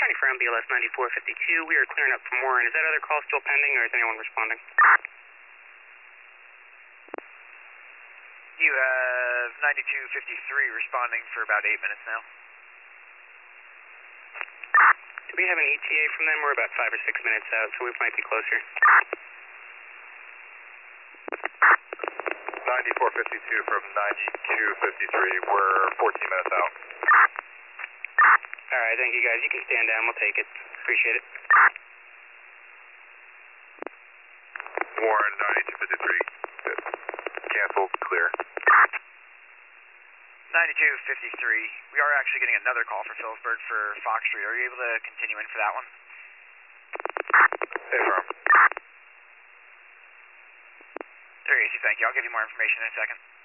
from BLS 9452. We are clearing up for more. And is that other call still pending, or is anyone responding? You have 9253 responding for about 8 minutes now. Do we have an ETA from them? We're about 5 or 6 minutes out, so we might be closer. 9452 from 9253. We're 14 minutes out. All right, thank you guys. You can stand down. We'll take it. Appreciate it. Warren 9253. Good. Canceled. Clear. 9253. We are actually getting another call for Phillipsburg for Fox Street. Are you able to continue in for that one? Hey, firm. There you go. Thank you. I'll give you more information in a second.